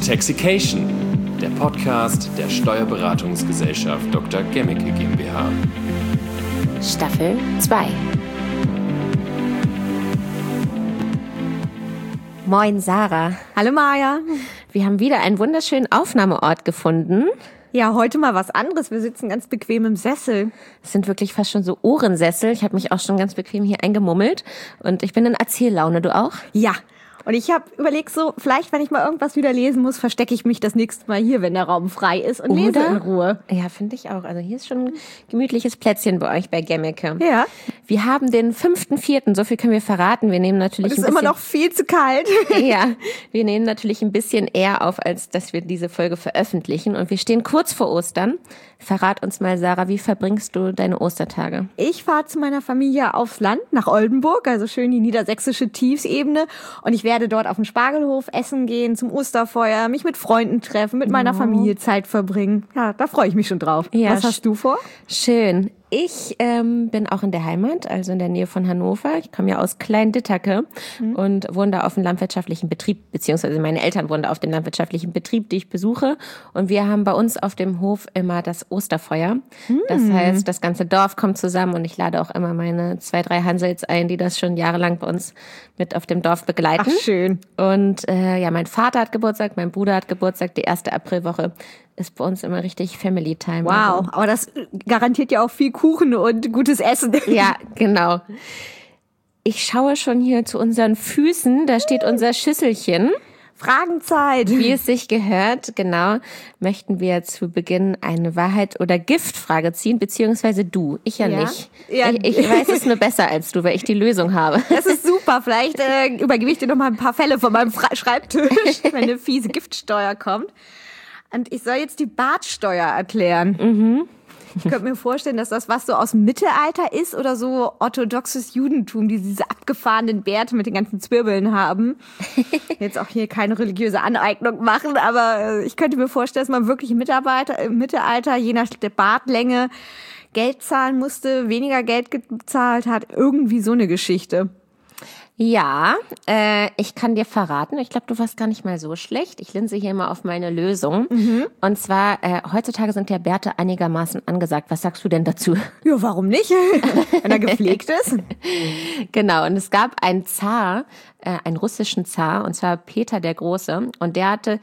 Taxication, der Podcast der Steuerberatungsgesellschaft Dr. Gemmicke GmbH. Staffel 2. Moin Sarah. Hallo Maja. Wir haben wieder einen wunderschönen Aufnahmeort gefunden. Ja, heute mal was anderes. Wir sitzen ganz bequem im Sessel. Es sind wirklich fast schon so Ohrensessel. Ich habe mich auch schon ganz bequem hier eingemummelt. Und ich bin in Erzähllaune. Du auch? Ja. Und ich habe überlegt so, vielleicht, wenn ich mal irgendwas wieder lesen muss, verstecke ich mich das nächste Mal hier, wenn der Raum frei ist und lese in Ruhe. Ja, finde ich auch. Also hier ist schon ein gemütliches Plätzchen bei euch bei Gemmicke. Ja. Wir haben den 5.4., so viel können wir verraten. Wir nehmen natürlich es ist immer noch viel zu kalt. Ja, wir nehmen natürlich ein bisschen eher auf, als dass wir diese Folge veröffentlichen. Und wir stehen kurz vor Ostern. Verrat uns mal, Sarah, wie verbringst du deine Ostertage? Ich fahre zu meiner Familie aufs Land, nach Oldenburg, also schön die niedersächsische Tiefsebene. Und ich werde dort auf den Spargelhof essen gehen, zum Osterfeuer, mich mit Freunden treffen, mit meiner Familie Zeit verbringen. Ja, da freue ich mich schon drauf. Ja, was hast du vor? Schön. Ich bin auch in der Heimat, also in der Nähe von Hannover. Ich komme ja aus Klein-Dittake und wohne da auf dem landwirtschaftlichen Betrieb, beziehungsweise meine Eltern wohnen da auf dem landwirtschaftlichen Betrieb, die ich besuche. Und wir haben bei uns auf dem Hof immer das Osterfeuer. Das heißt, das ganze Dorf kommt zusammen und ich lade auch immer meine 2, 3 Hansels ein, die das schon jahrelang bei uns mit auf dem Dorf begleiten. Ach, schön. Und ja, mein Vater hat Geburtstag, mein Bruder hat Geburtstag, die erste Aprilwoche ist bei uns immer richtig Family Time. Wow, also. aber das garantiert ja auch viel Kuchen und gutes Essen. Ja, genau. Ich schaue schon hier zu unseren Füßen, da steht unser Schüsselchen. Fragenzeit. Wie es sich gehört, genau, möchten wir zu Beginn eine Wahrheit- oder Giftfrage ziehen, beziehungsweise du, ich ja nicht. Ja. Ich weiß es nur besser als du, weil ich die Lösung habe. Das ist super. Vielleicht übergebe ich dir noch mal ein paar Fälle von meinem Schreibtisch, wenn eine fiese Giftsteuer kommt. Und ich soll jetzt die Bartsteuer erklären. Ich könnte mir vorstellen, dass das was so aus dem Mittelalter ist oder so orthodoxes Judentum, die diese abgefahrenen Bärte mit den ganzen Zwirbeln haben. Jetzt auch hier keine religiöse Aneignung machen, aber ich könnte mir vorstellen, dass man wirklich im Mittelalter, je nach der Bartlänge, Geld zahlen musste, weniger Geld gezahlt hat. Irgendwie so eine Geschichte. Ja, ich kann dir verraten, ich glaube, du warst gar nicht mal so schlecht. Ich linse hier mal auf meine Lösung. Und zwar, heutzutage sind ja Bärte einigermaßen angesagt. Was sagst du denn dazu? Ja, warum nicht? Wenn er gepflegt ist. Genau, und es gab einen Zar, einen russischen Zar, und zwar Peter der Große. Und der hatte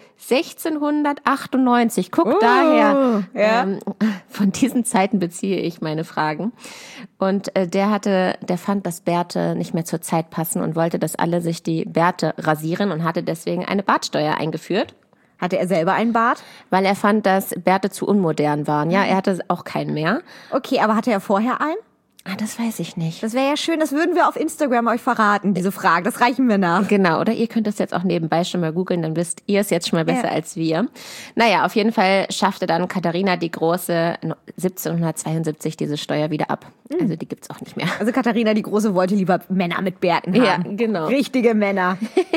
1698, daher, ja. Von diesen Zeiten beziehe ich meine Fragen. Und der fand, dass Bärte nicht mehr zur Zeit passen und wollte, dass alle sich die Bärte rasieren und hatte deswegen eine Bartsteuer eingeführt. Hatte er selber einen Bart? Weil er fand, dass Bärte zu unmodern waren. Ja, er hatte auch keinen mehr. Okay, aber hatte er vorher einen? Ah, das weiß ich nicht. Das wäre ja schön, das würden wir auf Instagram euch verraten, diese Frage. Das reichen wir nach. Genau, oder ihr könnt das jetzt auch nebenbei schon mal googeln, dann wisst ihr es jetzt schon mal besser als wir. Naja, auf jeden Fall schaffte dann Katharina die Große 1772 diese Steuer wieder ab. Also die gibt's auch nicht mehr. Also Katharina die Große wollte lieber Männer mit Bärten haben. Ja, genau. Richtige Männer.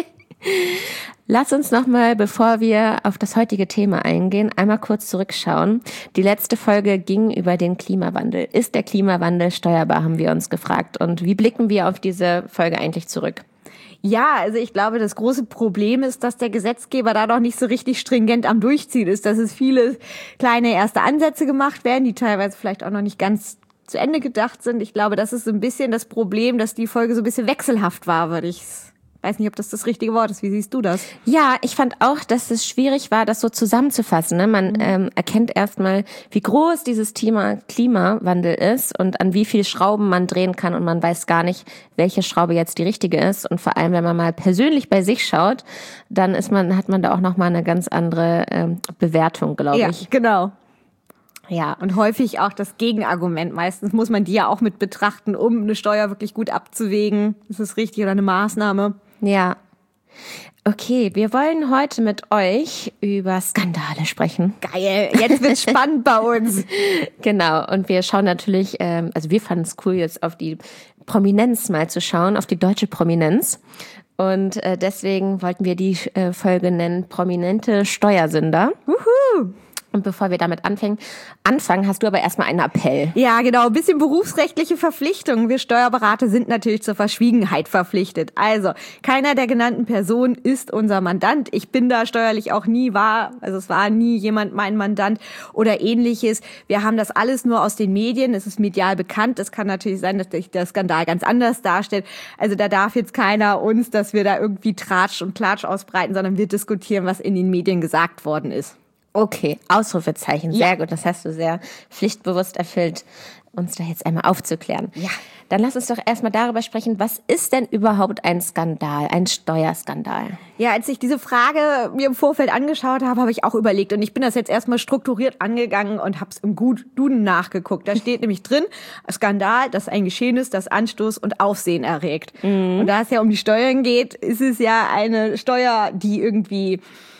Lass uns nochmal, bevor wir auf das heutige Thema eingehen, einmal kurz zurückschauen. Die letzte Folge ging über den Klimawandel. Ist der Klimawandel steuerbar, haben wir uns gefragt. Und wie blicken wir auf diese Folge eigentlich zurück? Ja, also ich glaube, das große Problem ist, dass der Gesetzgeber da noch nicht so richtig stringent am Durchziehen ist, dass es viele kleine erste Ansätze gemacht werden, die teilweise vielleicht auch noch nicht ganz zu Ende gedacht sind. Ich glaube, das ist so ein bisschen das Problem, dass die Folge so ein bisschen wechselhaft war, weiß nicht, ob das richtige Wort ist. Wie siehst du das? Ja, ich fand auch, dass es schwierig war, das so zusammenzufassen. Ne? Man erkennt erstmal, wie groß dieses Thema Klimawandel ist und an wie viel Schrauben man drehen kann und man weiß gar nicht, welche Schraube jetzt die richtige ist. Und vor allem, wenn man mal persönlich bei sich schaut, dann hat man da auch nochmal eine ganz andere Bewertung, glaube ich. Ja, genau. Ja. Und häufig auch das Gegenargument. Meistens muss man die ja auch mit betrachten, um eine Steuer wirklich gut abzuwägen. Ist es richtig oder eine Maßnahme? Ja. Okay, wir wollen heute mit euch über Skandale sprechen. Geil, jetzt wird's spannend bei uns. Genau, und wir schauen natürlich, also wir fanden es cool, jetzt auf die Prominenz mal zu schauen, auf die deutsche Prominenz. Und deswegen wollten wir die Folge nennen, prominente Steuersünder. Wuhu. Und bevor wir damit anfangen, hast du aber erstmal einen Appell. Ja, genau. Ein bisschen berufsrechtliche Verpflichtungen. Wir Steuerberater sind natürlich zur Verschwiegenheit verpflichtet. Also, keiner der genannten Personen ist unser Mandant. Ich bin da steuerlich auch es war nie jemand mein Mandant oder ähnliches. Wir haben das alles nur aus den Medien. Es ist medial bekannt. Es kann natürlich sein, dass sich der Skandal ganz anders darstellt. Also, da darf jetzt keiner uns, dass wir da irgendwie Tratsch und Klatsch ausbreiten, sondern wir diskutieren, was in den Medien gesagt worden ist. Okay, Ausrufezeichen, sehr gut. Das hast du sehr pflichtbewusst erfüllt, uns da jetzt einmal aufzuklären. Ja. Dann lass uns doch erstmal darüber sprechen, was ist denn überhaupt ein Skandal, ein Steuerskandal? Ja, als ich diese Frage mir im Vorfeld angeschaut habe, habe ich auch überlegt und ich bin das jetzt erstmal strukturiert angegangen und habe es im Duden nachgeguckt. Da steht nämlich drin, Skandal, das ein Geschehen ist, das Anstoß und Aufsehen erregt. Und da es ja um die Steuern geht, ist es ja eine Steuer, die irgendwie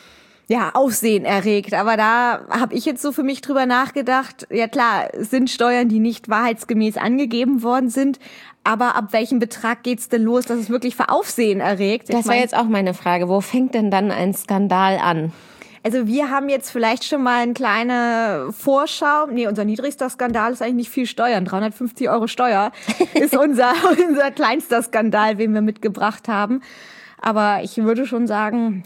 Aufsehen erregt. Aber da habe ich jetzt so für mich drüber nachgedacht, ja klar, es sind Steuern, die nicht wahrheitsgemäß angegeben worden sind, aber ab welchem Betrag geht's denn los, dass es wirklich für Aufsehen erregt? Das war jetzt auch meine Frage. Wo fängt denn dann ein Skandal an? Also wir haben jetzt vielleicht schon mal eine kleine Vorschau. Nee, unser niedrigster Skandal ist eigentlich nicht viel Steuern. 350 € Steuer ist unser kleinster Skandal, den wir mitgebracht haben. Aber ich würde schon sagen,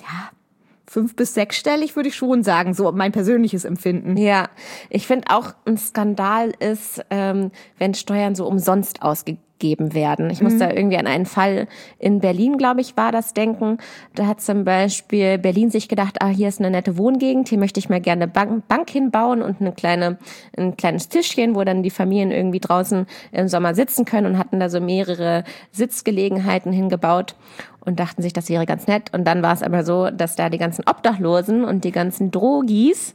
5- bis 6-stellig würde ich schon sagen, so mein persönliches Empfinden. Ja, ich finde auch, ein Skandal ist, wenn Steuern so umsonst ausgegeben werden. Ich muss da irgendwie an einen Fall in Berlin, glaube ich, war das denken. Da hat zum Beispiel Berlin sich gedacht, hier ist eine nette Wohngegend, hier möchte ich mal gerne eine Bank hinbauen und ein kleines Tischchen, wo dann die Familien irgendwie draußen im Sommer sitzen können und hatten da so mehrere Sitzgelegenheiten hingebaut. Und dachten sich, das wäre ganz nett. Und dann war es aber so, dass da die ganzen Obdachlosen und die ganzen Drogis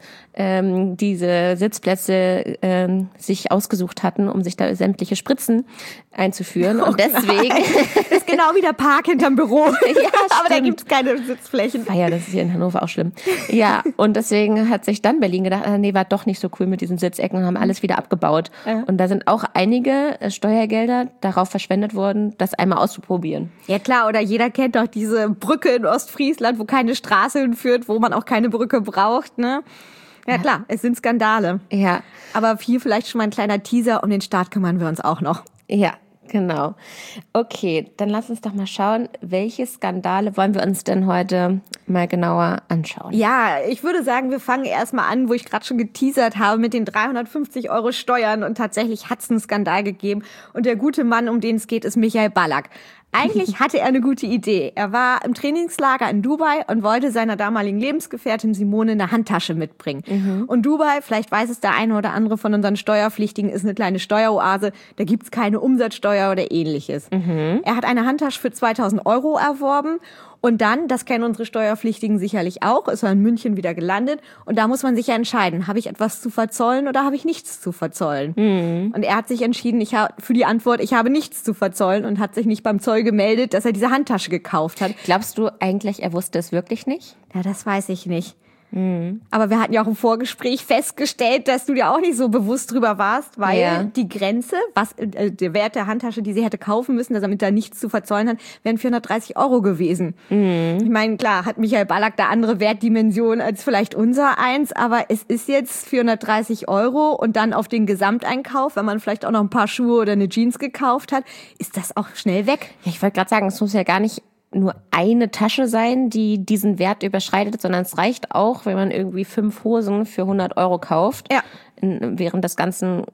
diese Sitzplätze sich ausgesucht hatten, um sich da sämtliche Spritzen einzuführen. Und deswegen... Das ist genau wie der Park hinterm Büro. Ja, aber da gibt's keine Sitzflächen. Ja, das ist hier in Hannover auch schlimm. Ja, und deswegen hat sich dann Berlin gedacht, nee, war doch nicht so cool mit diesen Sitzecken und haben alles wieder abgebaut. Ja. Und da sind auch einige Steuergelder darauf verschwendet worden, das einmal auszuprobieren. Ja klar, oder jeder kennt doch diese Brücke in Ostfriesland, wo keine Straße hinführt, wo man auch keine Brücke braucht, ne? Ja klar, es sind Skandale. Ja. Aber hier vielleicht schon mal ein kleiner Teaser, um den Staat kümmern wir uns auch noch. Ja, genau. Okay, dann lass uns doch mal schauen, welche Skandale wollen wir uns denn heute mal genauer anschauen? Ja, ich würde sagen, wir fangen erstmal an, wo ich gerade schon geteasert habe, mit den 350 € Steuern. Und tatsächlich hat es einen Skandal gegeben. Und der gute Mann, um den es geht, ist Michael Ballack. Eigentlich hatte er eine gute Idee. Er war im Trainingslager in Dubai und wollte seiner damaligen Lebensgefährtin Simone eine Handtasche mitbringen. Und Dubai, vielleicht weiß es der eine oder andere von unseren Steuerpflichtigen, ist eine kleine Steueroase. Da gibt's keine Umsatzsteuer oder ähnliches. Er hat eine Handtasche für 2.000 € erworben. Und dann, das kennen unsere Steuerpflichtigen sicherlich auch, ist er in München wieder gelandet. Und da muss man sich ja entscheiden, habe ich etwas zu verzollen oder habe ich nichts zu verzollen? Und er hat sich entschieden, für die Antwort, ich habe nichts zu verzollen und hat sich nicht beim Zoll gemeldet, dass er diese Handtasche gekauft hat. Glaubst du eigentlich, er wusste es wirklich nicht? Ja, das weiß ich nicht. Aber wir hatten ja auch im Vorgespräch festgestellt, dass du dir auch nicht so bewusst drüber warst, weil die Grenze, der Wert der Handtasche, die sie hätte kaufen müssen, damit da nichts zu verzollen hat, wären 430 € gewesen. Ich meine, klar, hat Michael Ballack da andere Wertdimensionen als vielleicht unser eins, aber es ist jetzt 430 € und dann auf den Gesamteinkauf, wenn man vielleicht auch noch ein paar Schuhe oder eine Jeans gekauft hat, ist das auch schnell weg. Ja, ich wollte gerade sagen, es muss ja gar nicht nur eine Tasche sein, die diesen Wert überschreitet, sondern es reicht auch, wenn man irgendwie 5 Hosen für 100 € kauft, während des ganzen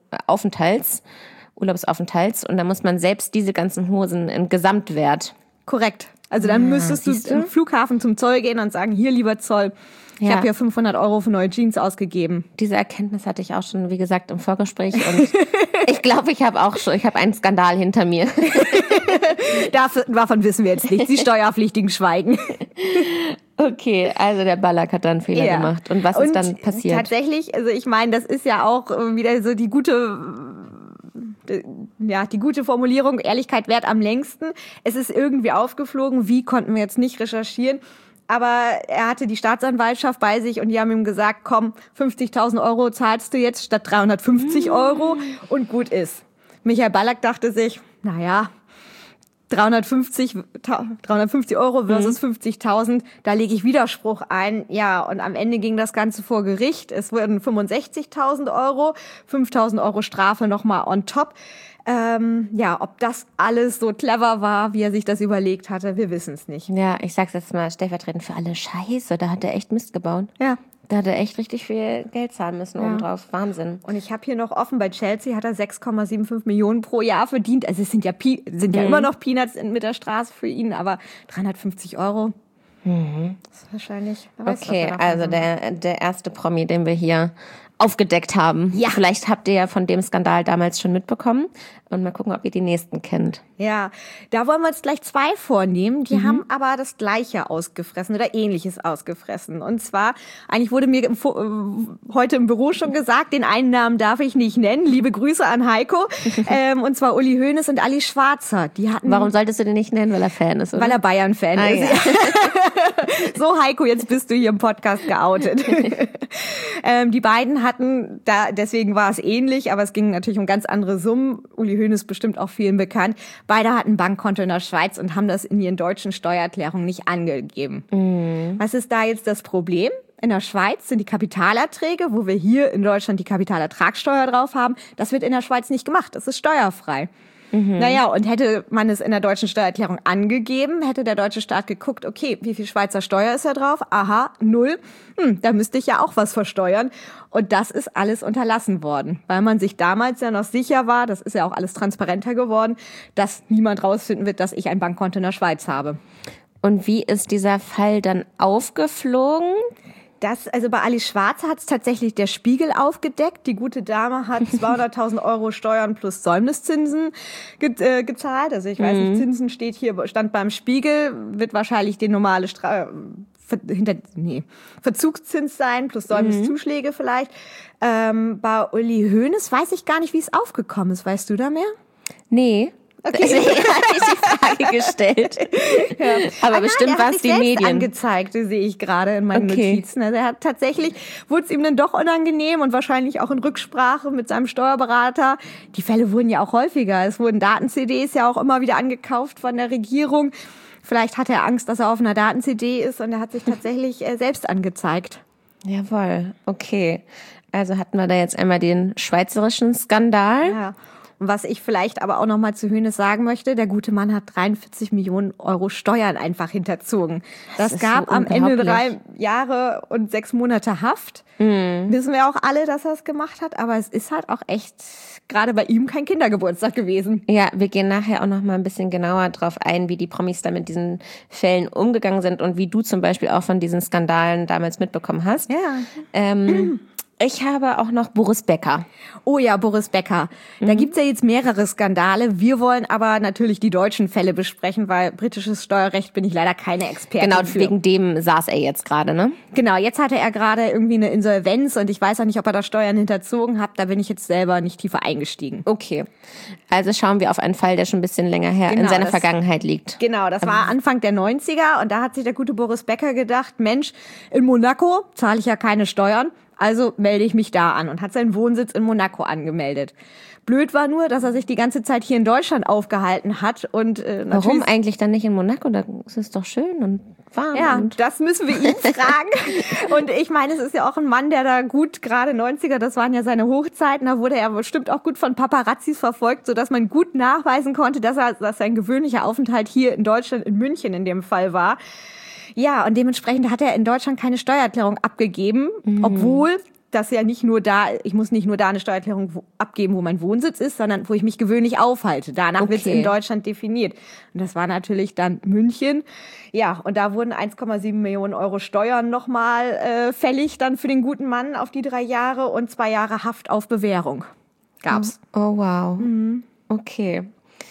Urlaubsaufenthalts. Und dann muss man selbst diese ganzen Hosen im Gesamtwert. Korrekt. Also dann müsstest du zum Flughafen zum Zoll gehen und sagen, hier, lieber Zoll, ich habe hier 500 € für neue Jeans ausgegeben. Diese Erkenntnis hatte ich auch schon, wie gesagt, im Vorgespräch. Und ich glaube, ich habe einen Skandal hinter mir. Davon wissen wir jetzt nichts. Die Steuerpflichtigen schweigen. Okay, also der Ballack hat da einen Fehler gemacht. Und was ist dann passiert? Tatsächlich, also ich meine, das ist ja auch wieder so die gute Formulierung, Ehrlichkeit währt am längsten. Es ist irgendwie aufgeflogen. Wie, konnten wir jetzt nicht recherchieren. Aber er hatte die Staatsanwaltschaft bei sich und die haben ihm gesagt, komm, 50.000 € zahlst du jetzt statt 350 € und gut ist. Michael Ballack dachte sich, naja, 350 Euro versus 50.000, da lege ich Widerspruch ein. Ja, und am Ende ging das Ganze vor Gericht. Es wurden 65.000 Euro, 5.000 Euro Strafe nochmal on top. Ob das alles so clever war, wie er sich das überlegt hatte, wir wissen es nicht. Ja, ich sag's jetzt mal stellvertretend für alle. Scheiße, da hat er echt Mist gebaut. Ja. Da hat er echt richtig viel Geld zahlen müssen obendrauf. Wahnsinn. Und ich habe hier noch offen, bei Chelsea hat er 6,75 Millionen pro Jahr verdient. Also es sind ja immer noch Peanuts mit der Straße für ihn, aber 350 Euro. Das ist wahrscheinlich... Okay, also der erste Promi, den wir hier aufgedeckt haben. Ja. Vielleicht habt ihr ja von dem Skandal damals schon mitbekommen. Und mal gucken, ob ihr die nächsten kennt. Ja, da wollen wir uns gleich 2 vornehmen. Die haben aber das Gleiche ausgefressen oder Ähnliches ausgefressen. Und zwar, eigentlich wurde mir heute im Büro schon gesagt, den einen Namen darf ich nicht nennen. Liebe Grüße an Heiko. Und zwar Uli Hoeneß und Ali Schwarzer. Die hatten. Warum solltest du den nicht nennen? Weil er Fan ist, oder? Weil er Bayern-Fan ist. Ja. So, Heiko, jetzt bist du hier im Podcast geoutet. Die beiden hatten, deswegen war es ähnlich, aber es ging natürlich um ganz andere Summen. Uli Hoeneß bestimmt auch vielen bekannt. Beide hatten ein Bankkonto in der Schweiz und haben das in ihren deutschen Steuererklärungen nicht angegeben. Was ist da jetzt das Problem? In der Schweiz sind die Kapitalerträge, wo wir hier in Deutschland die Kapitalertragssteuer drauf haben, das wird in der Schweiz nicht gemacht. Das ist steuerfrei. Naja, und hätte man es in der deutschen Steuererklärung angegeben, hätte der deutsche Staat geguckt, okay, wie viel Schweizer Steuer ist da drauf? Aha, 0. Da müsste ich ja auch was versteuern. Und das ist alles unterlassen worden, weil man sich damals ja noch sicher war, das ist ja auch alles transparenter geworden, dass niemand rausfinden wird, dass ich ein Bankkonto in der Schweiz habe. Und wie ist dieser Fall dann aufgeflogen? Also bei Ali Schwarzer hat es tatsächlich der Spiegel aufgedeckt. Die gute Dame hat 200.000 Euro Steuern plus Säumniszinsen gezahlt. Also ich weiß nicht, Zinsen stand beim Spiegel, wird wahrscheinlich die normale Verzugszins sein, plus Säumniszuschläge vielleicht. Bei Uli Hoeneß weiß ich gar nicht, wie es aufgekommen ist. Weißt du da mehr? Nee. Okay. Deswegen hatte ich die Frage gestellt. Ja. Aber bestimmt war es die Medien. Angezeigt, sehe ich gerade in meinen Notizen. Also er hat tatsächlich, wurde es ihm dann doch unangenehm und wahrscheinlich auch in Rücksprache mit seinem Steuerberater. Die Fälle wurden ja auch häufiger. Es wurden Daten-CDs ja auch immer wieder angekauft von der Regierung. Vielleicht hat er Angst, dass er auf einer Daten-CD ist und er hat sich tatsächlich selbst angezeigt. Jawohl, okay. Also hatten wir da jetzt einmal den schweizerischen Skandal. Ja. Und was ich vielleicht aber auch noch mal zu Hoeneß sagen möchte, der gute Mann hat 43 Millionen Euro Steuern einfach hinterzogen. Das gab so am Ende 3 Jahre und 6 Monate Haft. Wissen wir auch alle, dass er es gemacht hat, aber es ist halt auch echt gerade bei ihm kein Kindergeburtstag gewesen. Ja, wir gehen nachher auch noch mal ein bisschen genauer drauf ein, wie die Promis da mit diesen Fällen umgegangen sind und wie du zum Beispiel auch von diesen Skandalen damals mitbekommen hast. Ja. Ich habe auch noch Boris Becker. Oh ja, Boris Becker. Da gibt's ja jetzt mehrere Skandale. Wir wollen aber natürlich die deutschen Fälle besprechen, weil britisches Steuerrecht bin ich leider keine Expertin Genau, für. wegen dem saß er jetzt gerade, ne? Genau, jetzt hatte er gerade irgendwie eine Insolvenz und ich weiß auch nicht, ob er da Steuern hinterzogen hat. Da bin ich jetzt selber nicht tiefer eingestiegen. Okay, also schauen wir auf einen Fall, der schon ein bisschen länger her in seiner Vergangenheit liegt. Genau, das war Anfang der 90er und da hat sich der gute Boris Becker gedacht, Mensch, in Monaco zahle ich ja keine Steuern. Also melde ich mich da an und hat seinen Wohnsitz in Monaco angemeldet. Blöd war nur, dass er sich die ganze Zeit hier in Deutschland aufgehalten hat. Und warum eigentlich dann nicht in Monaco? Da ist es doch schön und warm. Ja, das müssen wir ihn fragen. Und ich meine, es ist ja auch ein Mann, der da gut, gerade 90er, das waren ja seine Hochzeiten, da wurde er bestimmt auch gut von Paparazzis verfolgt, sodass man gut nachweisen konnte, dass sein gewöhnlicher Aufenthalt hier in Deutschland, in München in dem Fall war. Ja, und dementsprechend hat er in Deutschland keine Steuererklärung abgegeben, obwohl das ja nicht nur da, ich muss nicht nur da eine Steuererklärung abgeben, wo mein Wohnsitz ist, sondern wo ich mich gewöhnlich aufhalte. Danach wird es in Deutschland definiert. Und das war natürlich dann München. Ja, und da wurden 1,7 Millionen Euro Steuern nochmal fällig dann für den guten Mann auf die 3 Jahre und 2 Jahre Haft auf Bewährung. Gab's. Oh wow. Okay.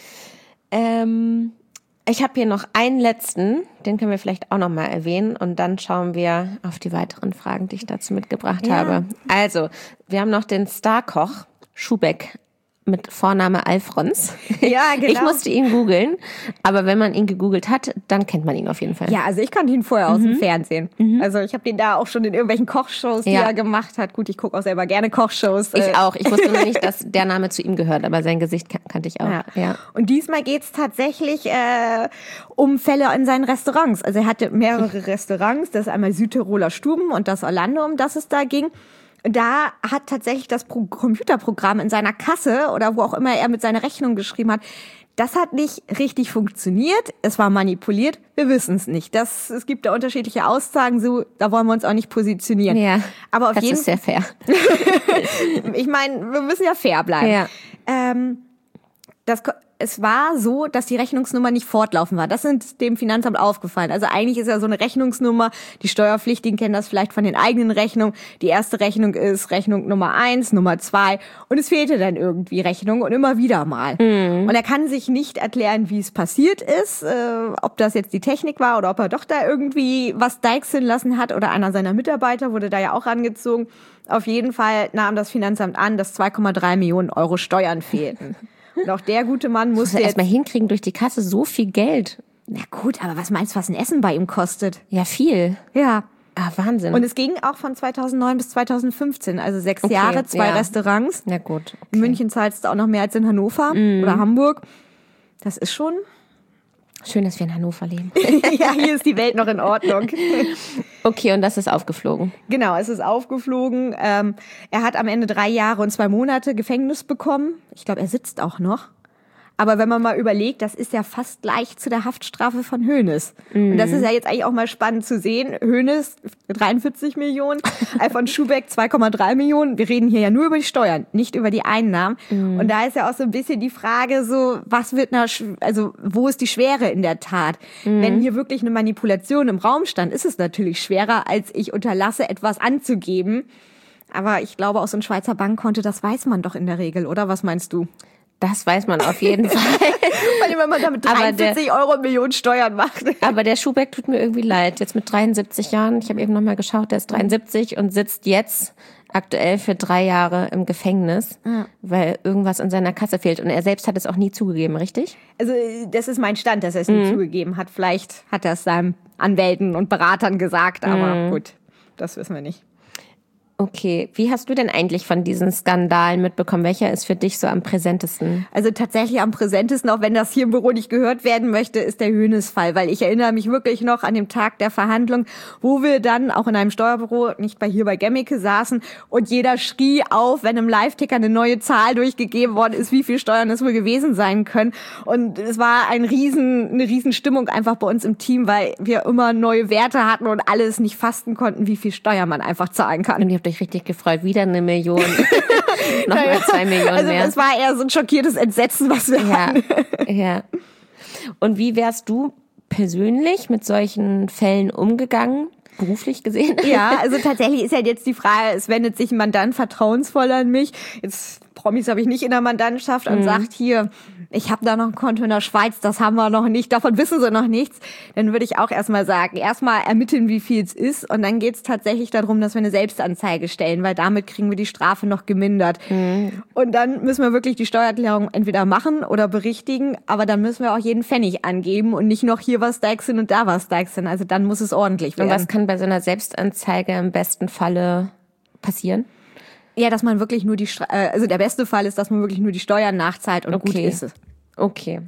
Ich habe hier noch einen letzten, den können wir vielleicht auch noch mal erwähnen und dann schauen wir auf die weiteren Fragen, die ich dazu mitgebracht habe. Also, wir haben noch den Starkoch Schubeck mit Vorname Alfons. Ja, genau. Ich musste ihn googeln, aber wenn man ihn gegoogelt hat, dann kennt man ihn auf jeden Fall. Ja, also ich kannte ihn vorher aus dem Fernsehen. Also ich habe den da auch schon in irgendwelchen Kochshows, die er gemacht hat. Gut, ich gucke auch selber gerne Kochshows. Ich auch. Ich wusste nur nicht, dass der Name zu ihm gehört, aber sein Gesicht kannte ich auch. Ja. Und diesmal geht's tatsächlich um Fälle in seinen Restaurants. Also er hatte mehrere Restaurants. Das ist einmal Südtiroler Stuben und das Orlando, um das es da ging. Da hat tatsächlich das Computerprogramm in seiner Kasse oder wo auch immer er mit seiner Rechnung geschrieben hat, das hat nicht richtig funktioniert. Es war manipuliert. Wir wissen es nicht. Es gibt da unterschiedliche Aussagen. So, da wollen wir uns auch nicht positionieren. Ja, aber das ist sehr fair. Ich meine, wir müssen ja fair bleiben. Ja. Es war so, dass die Rechnungsnummer nicht fortlaufend war. Das ist dem Finanzamt aufgefallen. Also eigentlich ist ja so eine Rechnungsnummer, die Steuerpflichtigen kennen das vielleicht von den eigenen Rechnungen. Die erste Rechnung ist Rechnung Nummer 1, Nummer 2 und es fehlte dann irgendwie Rechnung und immer wieder mal. Und er kann sich nicht erklären, wie es passiert ist, ob das jetzt die Technik war oder ob er doch da irgendwie was deichseln lassen hat oder einer seiner Mitarbeiter wurde da ja auch rangezogen. Auf jeden Fall nahm das Finanzamt an, dass 2,3 Millionen Euro Steuern fehlten. Und auch der gute Mann musste erst mal hinkriegen durch die Kasse so viel Geld. Na gut, aber was meinst du, was ein Essen bei ihm kostet? Ja, viel. Ja. Ah, Wahnsinn. Und es ging auch von 2009 bis 2015, also 6 Jahre, 2 Restaurants. Na gut. Okay. In München zahlst du auch noch mehr als in Hannover oder Hamburg. Das ist schon... Schön, dass wir in Hannover leben. Ja, hier ist die Welt noch in Ordnung. Okay, und das ist aufgeflogen. Genau, es ist aufgeflogen. Er hat am Ende 3 Jahre und 2 Monate Gefängnis bekommen. Ich glaube, er sitzt auch noch. Aber wenn man mal überlegt, das ist ja fast gleich zu der Haftstrafe von Hoeneß. Und das ist ja jetzt eigentlich auch mal spannend zu sehen. Hoeneß 43 Millionen, Alfons Schubeck 2,3 Millionen. Wir reden hier ja nur über die Steuern, nicht über die Einnahmen. Und da ist ja auch so ein bisschen die Frage so, wo ist die Schwere in der Tat? Wenn hier wirklich eine Manipulation im Raum stand, ist es natürlich schwerer, als ich unterlasse, etwas anzugeben. Aber ich glaube, aus so einem Schweizer Bankkonto, das weiß man doch in der Regel, oder? Was meinst du? Das weiß man auf jeden Fall. Vor allem, wenn man damit 43 Euro Millionen Steuern macht. Aber der Schubeck tut mir irgendwie leid. Jetzt mit 73 Jahren, ich habe eben nochmal geschaut, der ist 73 und sitzt jetzt aktuell für 3 Jahre im Gefängnis, weil irgendwas in seiner Kasse fehlt. Und er selbst hat es auch nie zugegeben, richtig? Also das ist mein Stand, dass er es nie zugegeben hat. Vielleicht hat er es seinen Anwälten und Beratern gesagt, aber gut, das wissen wir nicht. Okay, wie hast du denn eigentlich von diesen Skandalen mitbekommen? Welcher ist für dich so am präsentesten? Also tatsächlich am präsentesten, auch wenn das hier im Büro nicht gehört werden möchte, ist der Hoeneß-Fall, weil ich erinnere mich wirklich noch an den Tag der Verhandlung, wo wir dann auch in einem Steuerbüro, nicht hier bei Gemmicke saßen und jeder schrie auf, wenn im Live-Ticker eine neue Zahl durchgegeben worden ist, wie viel Steuern es wohl gewesen sein können. Und es war eine riesen Stimmung einfach bei uns im Team, weil wir immer neue Werte hatten und alles nicht fassen konnten, wie viel Steuer man einfach zahlen kann. Und ihr habt euch richtig gefreut, wieder 1 Million, nochmal 2 Millionen also mehr. Also es war eher so ein schockiertes Entsetzen, was wir hatten. Ja. Und wie wärst du persönlich mit solchen Fällen umgegangen? Beruflich gesehen? Ja, also tatsächlich ist ja jetzt die Frage, es wendet sich ein Mandant vertrauensvoll an mich. Jetzt Promis habe ich nicht in der Mandantschaft und sagt hier, ich habe da noch ein Konto in der Schweiz, das haben wir noch nicht, davon wissen sie noch nichts. Dann würde ich auch erstmal sagen, erstmal ermitteln, wie viel es ist und dann geht es tatsächlich darum, dass wir eine Selbstanzeige stellen, weil damit kriegen wir die Strafe noch gemindert. Und dann müssen wir wirklich die Steuererklärung entweder machen oder berichtigen, aber dann müssen wir auch jeden Pfennig angeben und nicht noch hier was deichseln und da was deichseln. Also dann muss es ordentlich werden. Und was kann bei so einer Selbstanzeige im besten Falle passieren? Ja, dass man wirklich nur also der beste Fall ist, dass man wirklich nur die Steuern nachzahlt und gut ist es. Okay.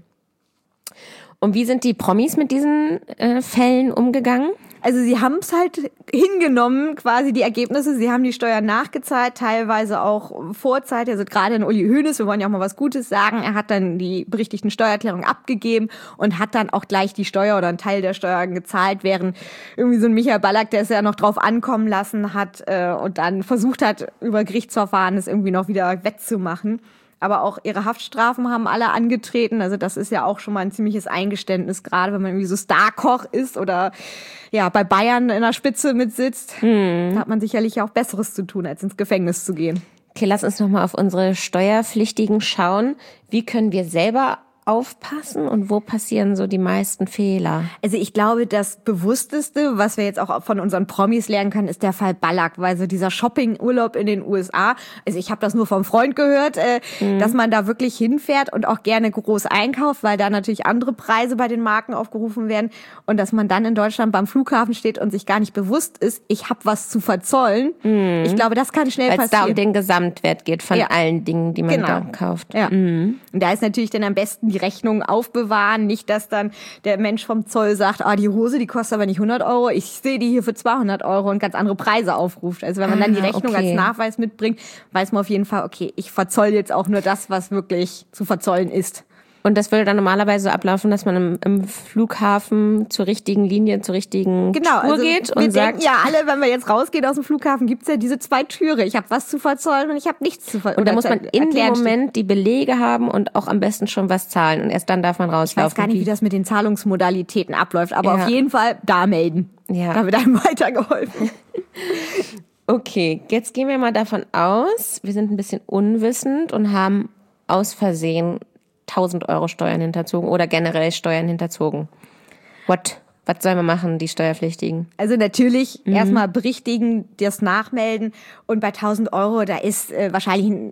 Und wie sind die Promis mit diesen Fällen umgegangen? Also sie haben es halt hingenommen, quasi die Ergebnisse. Sie haben die Steuern nachgezahlt, teilweise auch vorzeitig. Also gerade in Uli Hoeneß, wir wollen ja auch mal was Gutes sagen, er hat dann die berichtigten Steuererklärungen abgegeben und hat dann auch gleich die Steuer oder einen Teil der Steuern gezahlt, während irgendwie so ein Michael Ballack, der es ja noch drauf ankommen lassen hat und dann versucht hat, über Gerichtsverfahren es irgendwie noch wieder wettzumachen. Aber auch ihre Haftstrafen haben alle angetreten. Also das ist ja auch schon mal ein ziemliches Eingeständnis, gerade wenn man irgendwie so Starkoch ist oder ja bei Bayern in der Spitze mitsitzt. Da hat man sicherlich auch Besseres zu tun, als ins Gefängnis zu gehen. Okay, lass uns nochmal auf unsere Steuerpflichtigen schauen. Wie können wir selber aufpassen und wo passieren so die meisten Fehler? Also ich glaube, das Bewussteste, was wir jetzt auch von unseren Promis lernen können, ist der Fall Ballack, weil so dieser Shoppingurlaub in den USA, also ich habe das nur vom Freund gehört, dass man da wirklich hinfährt und auch gerne groß einkauft, weil da natürlich andere Preise bei den Marken aufgerufen werden und dass man dann in Deutschland beim Flughafen steht und sich gar nicht bewusst ist, ich habe was zu verzollen. Ich glaube, das kann schnell passieren. Weil es da um den Gesamtwert geht von allen Dingen, die man da kauft. Ja. Und da ist natürlich dann am besten die Rechnung aufbewahren, nicht, dass dann der Mensch vom Zoll sagt, die Hose, die kostet aber nicht 100 Euro, ich sehe die hier für 200 Euro und ganz andere Preise aufruft. Also wenn man dann die Rechnung als Nachweis mitbringt, weiß man auf jeden Fall, okay, ich verzoll jetzt auch nur das, was wirklich zu verzollen ist. Und das würde dann normalerweise so ablaufen, dass man im Flughafen zur richtigen Linie, zur richtigen Spur geht und wir sagt... denken ja alle, wenn wir jetzt rausgehen aus dem Flughafen, gibt's ja diese 2 Türe. Ich habe was zu verzollen und ich habe nichts zu verzollen. Und da muss man in dem Moment die Belege haben und auch am besten schon was zahlen. Und erst dann darf man rauslaufen. Ich weiß gar nicht, wie das mit den Zahlungsmodalitäten abläuft, aber auf jeden Fall da melden. Ja. Da wird einem weitergeholfen. Okay, jetzt gehen wir mal davon aus, wir sind ein bisschen unwissend und haben aus Versehen 1.000 Euro Steuern hinterzogen oder generell Steuern hinterzogen. Was sollen wir machen, die Steuerpflichtigen? Also natürlich erstmal berichtigen, das nachmelden und bei 1.000 Euro, da ist wahrscheinlich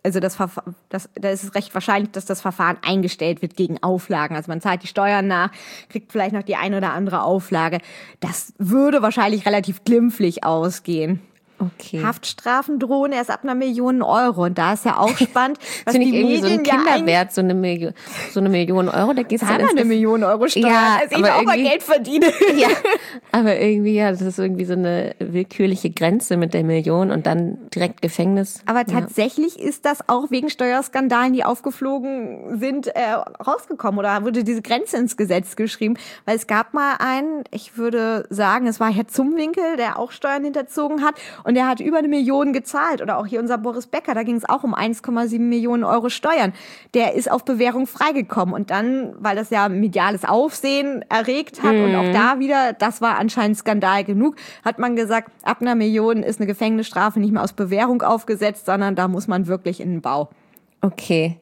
da ist es recht wahrscheinlich, dass das Verfahren eingestellt wird gegen Auflagen. Also man zahlt die Steuern nach, kriegt vielleicht noch die eine oder andere Auflage. Das würde wahrscheinlich relativ glimpflich ausgehen. Okay. Haftstrafen drohen erst ab 1 Million Euro. Und da ist ja auch spannend, was finde die ich irgendwie Medien so ein Kinderwert, so eine Million Euro, da geht's dann 1 Million Euro Steuern, als ich auch mal Geld verdiene. Ja, aber irgendwie, das ist irgendwie so eine willkürliche Grenze mit der Million und dann direkt Gefängnis. Aber tatsächlich ist das auch wegen Steuerskandalen, die aufgeflogen sind, rausgekommen oder wurde diese Grenze ins Gesetz geschrieben. Weil es gab mal einen, ich würde sagen, es war Herr Zumwinkel, der auch Steuern hinterzogen hat. Und der hat über 1 Million gezahlt. Oder auch hier unser Boris Becker, da ging es auch um 1,7 Millionen Euro Steuern. Der ist auf Bewährung freigekommen. Und dann, weil das ja mediales Aufsehen erregt hat und auch da wieder, das war anscheinend Skandal genug, hat man gesagt, ab 1 Million ist eine Gefängnisstrafe nicht mehr aus Bewährung aufgesetzt, sondern da muss man wirklich in den Bau. Okay.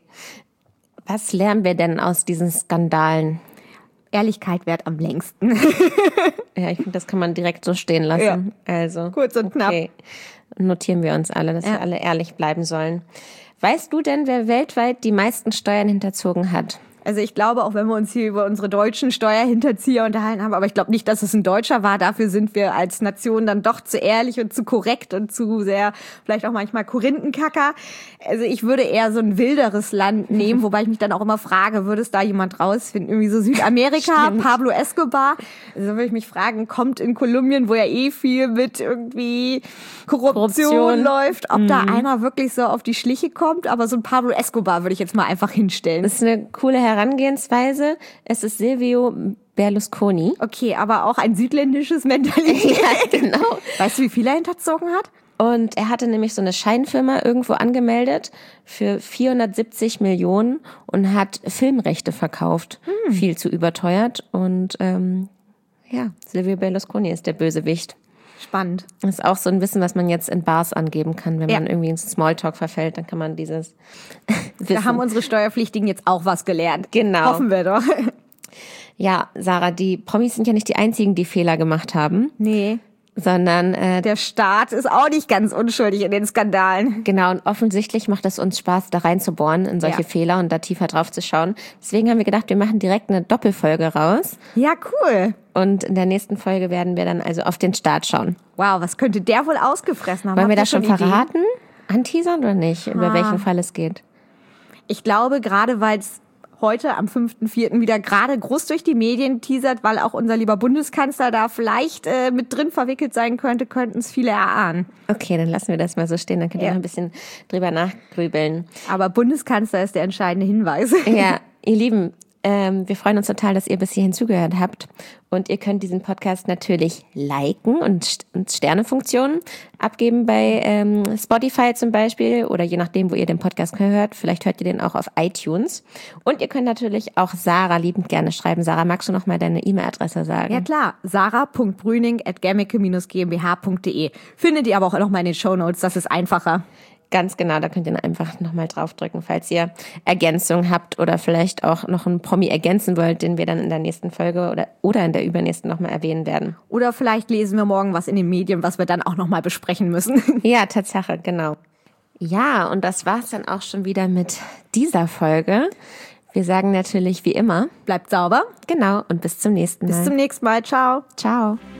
Was lernen wir denn aus diesen Skandalen? Ehrlichkeit währt am längsten. Ja, ich finde, das kann man direkt so stehen lassen. Ja. Also kurz und knapp. Notieren wir uns alle, dass wir alle ehrlich bleiben sollen. Weißt du denn, wer weltweit die meisten Steuern hinterzogen hat? Also ich glaube, auch wenn wir uns hier über unsere deutschen Steuerhinterzieher unterhalten haben, aber ich glaube nicht, dass es ein Deutscher war. Dafür sind wir als Nation dann doch zu ehrlich und zu korrekt und zu sehr, vielleicht auch manchmal Korinthenkacker. Also ich würde eher so ein wilderes Land nehmen, wobei ich mich dann auch immer frage, würde es da jemand rausfinden? Irgendwie so Südamerika, Pablo Escobar. Also würde ich mich fragen, kommt in Kolumbien, wo ja viel mit irgendwie Korruption läuft, ob da einer wirklich so auf die Schliche kommt. Aber so ein Pablo Escobar würde ich jetzt mal einfach hinstellen. Das ist eine coole Herangehensweise. Es ist Silvio Berlusconi. Okay, aber auch ein südländisches Mentalität. Ja, genau. Weißt du, wie viel er hinterzogen hat? Und er hatte nämlich so eine Scheinfirma irgendwo angemeldet für 470 Millionen und hat Filmrechte verkauft. Viel zu überteuert. Und Silvio Berlusconi ist der Bösewicht. Spannend. Das ist auch so ein Wissen, was man jetzt in Bars angeben kann. Wenn man irgendwie ins Smalltalk verfällt, dann kann man dieses Wissen. Da haben unsere Steuerpflichtigen jetzt auch was gelernt. Genau. Hoffen wir doch. Ja, Sarah, die Promis sind ja nicht die einzigen, die Fehler gemacht haben. Nee. Sondern der Staat ist auch nicht ganz unschuldig in den Skandalen. Genau, und offensichtlich macht es uns Spaß, da reinzubohren in solche Fehler und da tiefer drauf zu schauen. Deswegen haben wir gedacht, wir machen direkt eine Doppelfolge raus. Ja, cool. Und in der nächsten Folge werden wir dann also auf den Start schauen. Wow, was könnte der wohl ausgefressen haben? Wollen wir das schon verraten? Anteasern oder nicht? Über welchen Fall es geht? Ich glaube, gerade weil es heute am 5.4. wieder gerade groß durch die Medien teasert, weil auch unser lieber Bundeskanzler da vielleicht mit drin verwickelt sein könnte, könnten es viele erahnen. Okay, dann lassen wir das mal so stehen, dann könnt ihr noch ein bisschen drüber nachgrübeln. Aber Bundeskanzler ist der entscheidende Hinweis. Ja, ihr Lieben, wir freuen uns total, dass ihr bis hierhin zugehört habt. Und ihr könnt diesen Podcast natürlich liken und Sternefunktionen abgeben bei Spotify zum Beispiel oder je nachdem, wo ihr den Podcast hört. Vielleicht hört ihr den auch auf iTunes. Und ihr könnt natürlich auch Sarah liebend gerne schreiben. Sarah, magst du noch mal deine E-Mail-Adresse sagen? Ja klar, sarah.brüning@gemmeke-gmbh.de. Findet ihr aber auch noch mal in den Shownotes, das ist einfacher. Ganz genau, da könnt ihr einfach nochmal draufdrücken, falls ihr Ergänzungen habt oder vielleicht auch noch einen Promi ergänzen wollt, den wir dann in der nächsten Folge oder in der übernächsten nochmal erwähnen werden. Oder vielleicht lesen wir morgen was in den Medien, was wir dann auch nochmal besprechen müssen. Ja, Tatsache, genau. Ja, und das war's dann auch schon wieder mit dieser Folge. Wir sagen natürlich wie immer, Bleibt sauber. Genau, und bis zum nächsten Mal. Bis zum nächsten Mal. Ciao. Ciao.